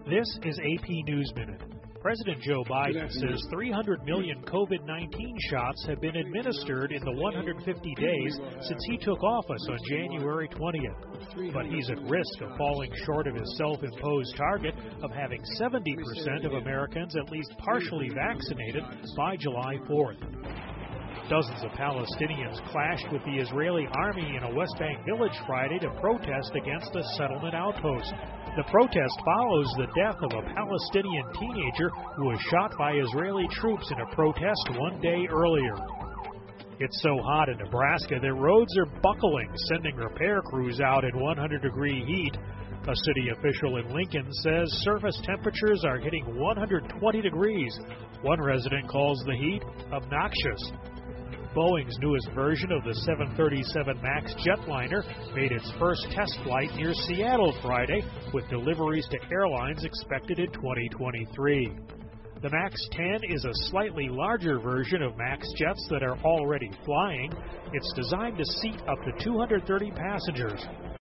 This is AP News Minute. President Joe Biden says 300 million COVID-19 shots have been administered in the 150 days since he took office on January 20th. But he's at risk of falling short of his self-imposed target of having 70% of Americans at least partially vaccinated by July 4th. Dozens of Palestinians clashed with the Israeli army in a West Bank village Friday to protest against a settlement outpost. The protest follows the death of a Palestinian teenager who was shot by Israeli troops in a protest one day earlier. It's so hot in Nebraska that roads are buckling, sending repair crews out in 100-degree heat. A city official in Lincoln says surface temperatures are hitting 120 degrees. One resident calls the heat obnoxious. Boeing's newest version of the 737 MAX jetliner made its first test flight near Seattle Friday, with deliveries to airlines expected in 2023. The MAX 10 is a slightly larger version of MAX jets that are already flying. It's designed to seat up to 230 passengers.